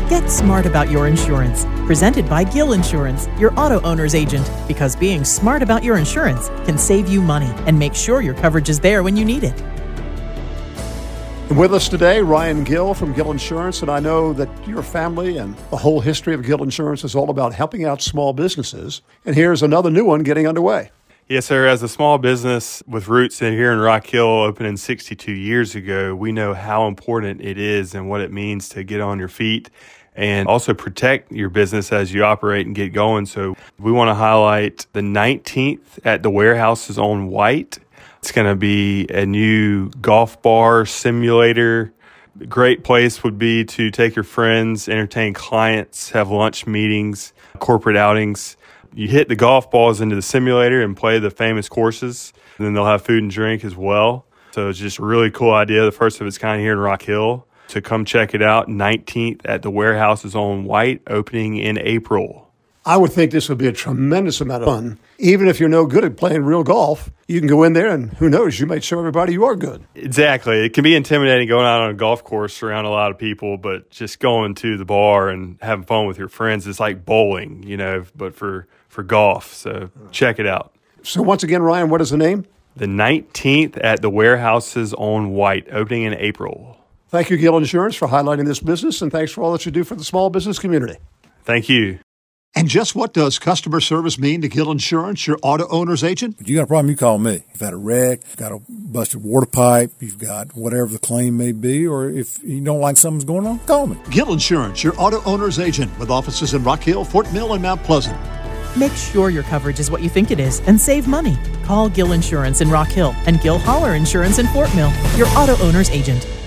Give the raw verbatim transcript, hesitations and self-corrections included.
Get smart about your insurance. Presented by Gill Insurance, your auto owner's agent. Because being smart about your insurance can save you money and make sure your coverage is there when you need it. With us today, Ryan Gill from Gill Insurance, and I know that your family and the whole history of Gill Insurance is all about helping out small businesses. And here's another new one getting underway. Yes, sir. As a small business with roots in here in Rock Hill, opening sixty-two years ago, we know how important it is and what it means to get on your feet and also protect your business as you operate and get going. So we want to highlight the nineteenth at the Warehouses on White. It's going to be a new golf bar simulator. A great place would be to take your friends, entertain clients, have lunch meetings, corporate outings. You hit the golf balls into the simulator and play the famous courses. And then they'll have food and drink as well. So it's just a really cool idea, the first of its kind here in Rock Hill. So come check it out, nineteenth at the Warehouses on White, opening in April. I would think this would be a tremendous amount of fun. Even if you're no good at playing real golf, you can go in there and who knows, you might show everybody you are good. Exactly. It can be intimidating going out on a golf course around a lot of people, but just going to the bar and having fun with your friends is like bowling, you know, but for, for golf. So check it out. So once again, Ryan, what is the name? The nineteenth at the Warehouses on White, opening in April. Thank you, Gill Insurance, for highlighting this business, and thanks for all that you do for the small business community. Thank you. And just what does customer service mean to Gill Insurance, your auto owner's agent? If you got a problem, you call me. You've had a wreck, you've got a busted water pipe, you've got whatever the claim may be, or if you don't like something's going on, call me. Gill Insurance, your auto owner's agent, with offices in Rock Hill, Fort Mill, and Mount Pleasant. Make sure your coverage is what you think it is and save money. Call Gill Insurance in Rock Hill and Gill Holler Insurance in Fort Mill, your auto owner's agent.